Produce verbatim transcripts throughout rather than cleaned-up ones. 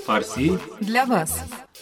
فارسی для вас.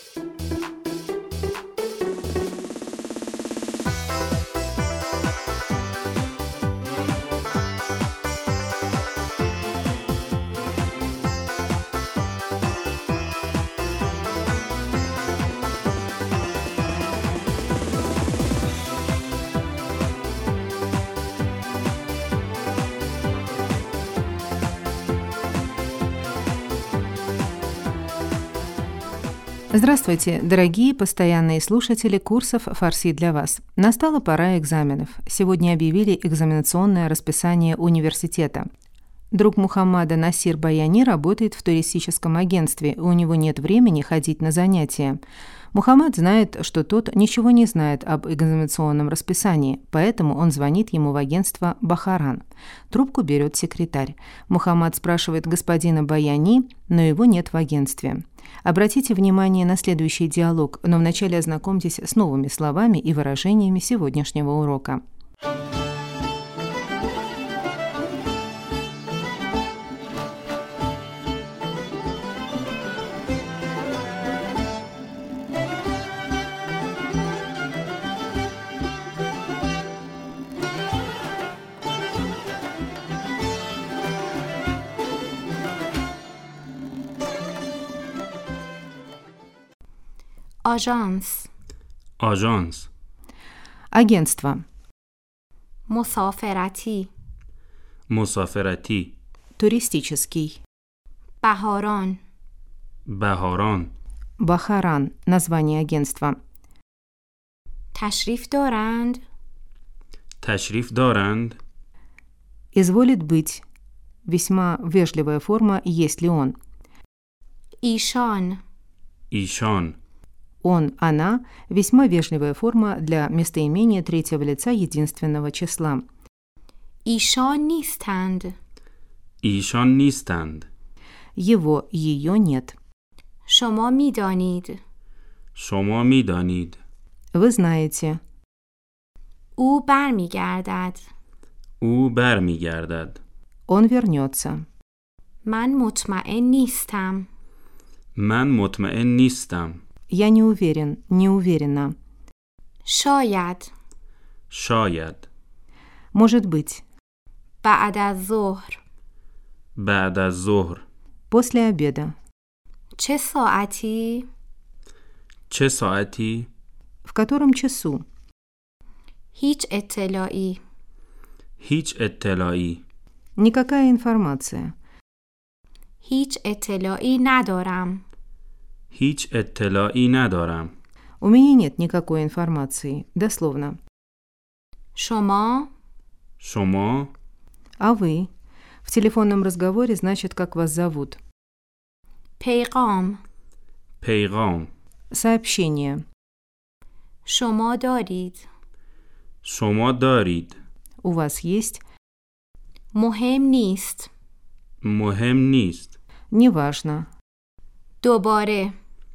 Здравствуйте, дорогие постоянные слушатели курсов «Фарси для вас». Настала пора экзаменов. Сегодня объявили экзаменационное расписание университета. Друг Мухаммада Насир Баяни работает в туристическом агентстве, и у него нет времени ходить на занятия. Мухаммад знает, что тот ничего не знает об экзаменационном расписании, поэтому он звонит ему в агентство «Бахаран». Трубку берет секретарь. Мухаммад спрашивает господина Баяни, но его нет в агентстве. Обратите внимание на следующий диалог, но вначале ознакомьтесь с новыми словами и выражениями сегодняшнего урока. آژانس آژانس Агентство. مسافرتی مسافرتی Туристический. بهاران بهاران Бахаран. Название агентства. تشریف دارند تشریف دارند Изволит быть. Весьма вежливая форма «есть ли он». ایشان ایشان Он, она – весьма вежливая форма для местоимения третьего лица единственного числа. ایشان نیستند ایشان نیستند Его, ее нет. شما میدانید شما میدانید Вы знаете. او برمیگردد او برمیگردد Он вернется. من مطمئن نیستم من مطمئن نیستم Я не уверен, не уверена. شاید شاید Может быть. بعد از ظهر بعد از ظهر После обеда. چه ساعتی؟ چه ساعتی؟ В котором часу? هیچ اطلاعی هیچ اطلاعی Никакая информация. هیچ اطلاعی ندارم هیچ اطلاعی ندارم У меня нет никакой информации. Дословно. شما شما А вы? В телефонном разговоре значит, как вас зовут. پیغام پیغام Сообщение. شما دارید شما دارید У вас есть? مهم نیست مهم نیست Неважно. دوباره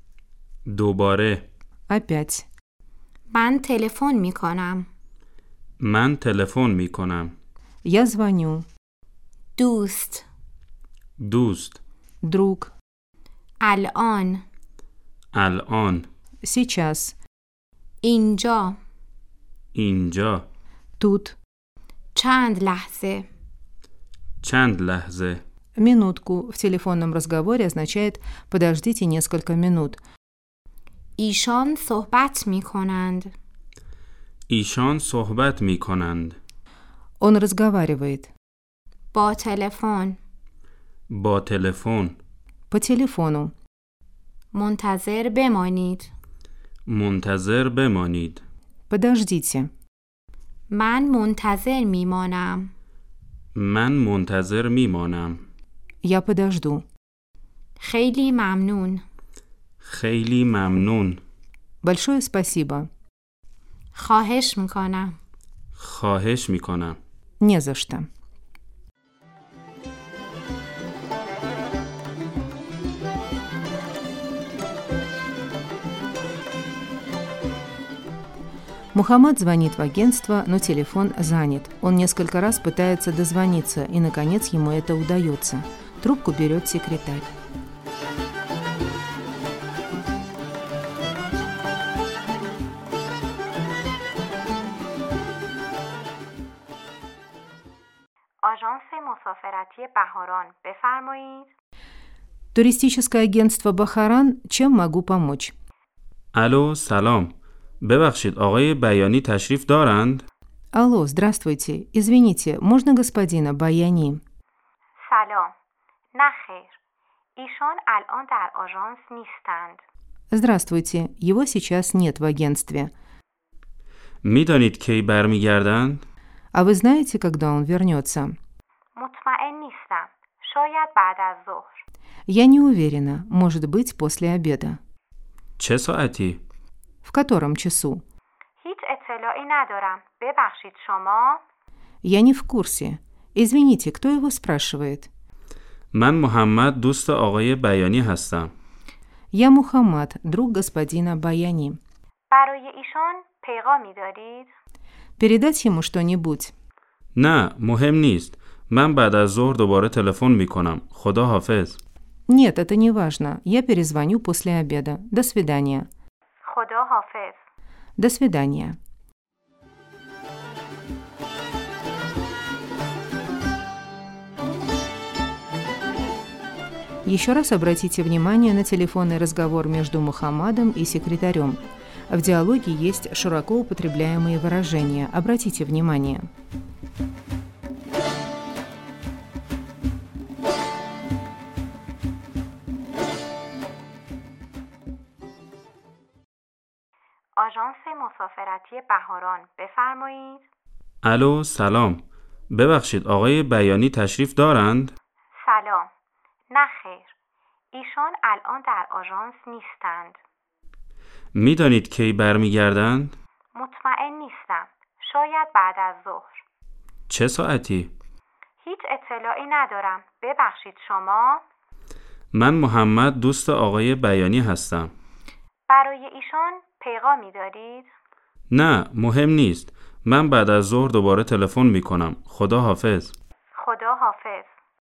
دوباره Опять. من تلفن می کنم من تلفن می کنم Я звоню. دوست دوست Друг. الان الان Сейчас. اینجا اینجا Тут. چند لحظه چند لحظه Минутку в телефонном разговоре означает «подождите несколько минут». ایشان صحبت می کنند ایشان صحبت می کنند Он разговаривает. با تلفن با تلفن По телефону. منتظر بمانید منتظر بمانید Подождите. من منتظر می مانم من منتظر می مانم Я подожду. خیلی ممنون خیلی ممنون Большое спасибо. خواهش می کنم خواهش می کنم Не за что. Мухаммад звонит в агентство, но телефон занят. Он несколько раз пытается дозвониться, и, наконец, ему это удается. Трубку берет секретарь. مسافرتی بهاران بفرمایید. Туристическое агентство Бахаран, чем могу помочь? الو سلام. ببخشید آقای بیانی تشریف دارند؟ Алло, здравствуйте. Извините, можно господина Баяни? سلام. نه خیر. ایشان الان در آژانس نیستند. Здравствуйте. Его сейчас нет в агентстве. میدانید کی برمیگردند؟ А вы знаете, когда он вернется? مطمئن نیستم. شاید بعد از ظهر. Я не уверена. Может быть, после обеда. چه ساعتی؟ В котором часу? هیچ اطلاعی ندارم. ببخشید شما؟ Я не в курсе. Извините, кто его спрашивает? من محمد دوست آقای بیانی هستم. Я Мухаммад, друг господина Баяни. برای ایشان پیغامی دارید؟ Передать ему что-нибудь? نه مهم نیست. من بعد از ظهر دوباره تلفن می کنم. خدا حافظ. Нет, это не важно. Я перезвоню после обеда. До свидания. خدا حافظ. До свидания. Еще раз обратите внимание на телефонный разговор между Мухаммадом и секретарем. В диалоге есть широко употребляемые выражения. Обратите внимание. آژانس مسافرتی بهاران بفرمایید. الو سلام. ببخشید آقای بیانی تشریف دارند؟ سلام. نه خیر. ایشان الان در آژانس نیستند. میدانید کی برمیگردند؟ مطمئن نیستم. شاید بعد از ظهر. چه ساعتی؟ هیچ اطلاعی ندارم. ببخشید شما؟ من محمد دوست آقای بیانی هستم. برای ایشان پیغامی دارید؟ نه مهم نیست. من بعد از ظهر دوباره تلفن می کنم. خدا حافظ. خدا حافظ.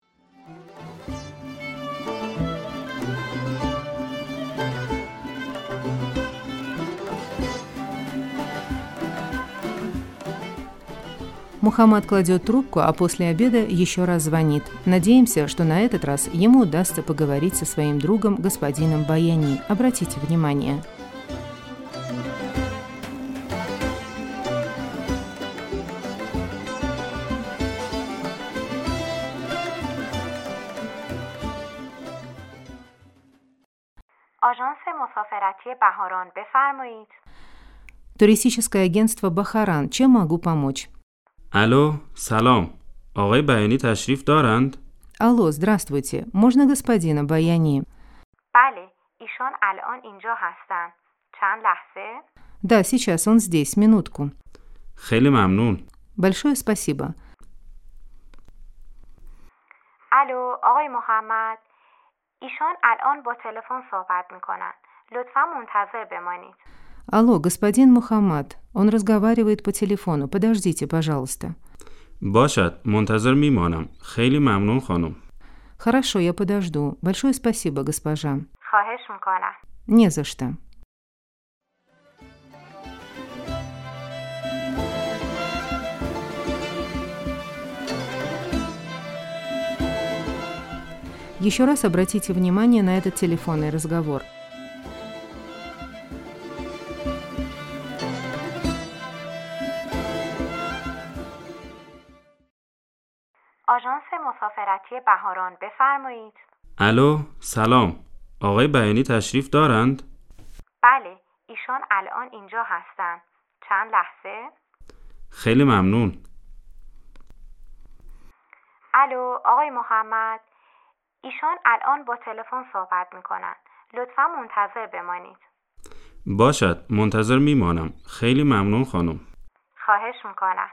Мухаммад кладет трубку, а после обеда еще раз звонит. Надеемся, что на этот раз ему удастся поговорить со своим другом, господином Баяни. Обратите внимание. آژانس مسافرتی بهاران بفرمایید. Туристическое агентство Бахаран. Чем могу помочь? الو سلام. آقای بیانی تشریف دارند؟ Алло, здравствуйте. Можно господина Баяни? بله، ایشان الان اینجا هستند. چند لحظه؟ Да, сейчас он здесь. Минутку. خیلی ممنون. Большое спасибо. الو، آقای محمد. ایشان الان با تلفن صحبت میکنند. لطفا منتظر بمانید. Алло, господин Мухаммад. Он разговаривает по телефону. Подождите, пожалуйста. باشد. منتظر میمانم. خیلی ممنون خانم. Хорошо, я подожду. Большое спасибо, госпожа. خواهش میکنم. Не за что. Еще раз обратите внимание на этот телефонный разговор. آژانس مسافرتی بهاران بفرمایید. الو سلام. آقای بیانی تشریف دارند؟ بله، ایشان الان اینجا هستند. چند لحظه؟ خیلی ممنون. الو، آقای محمد. ایشان الان با تلفن صحبت میکنند. لطفا منتظر بمانید. باشد. منتظر میمانم. خیلی ممنون خانم. خواهش میکنم.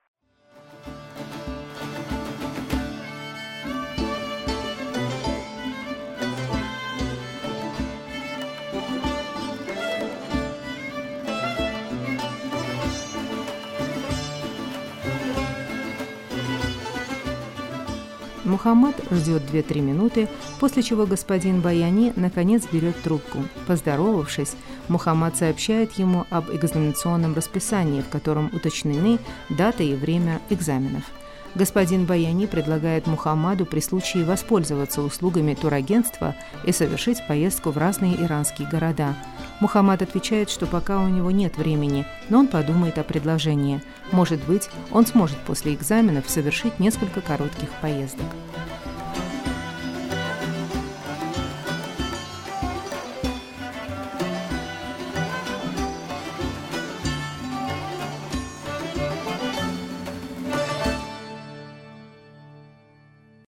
Мухаммад ждет две-три минуты, после чего господин Баяни наконец берет трубку. Поздоровавшись, Мухаммад сообщает ему об экзаменационном расписании, в котором уточнены дата и время экзаменов. Господин Баяни предлагает Мухаммаду при случае воспользоваться услугами турагентства и совершить поездку в разные иранские города. Мухаммад отвечает, что пока у него нет времени, но он подумает о предложении. Может быть, он сможет после экзаменов совершить несколько коротких поездок.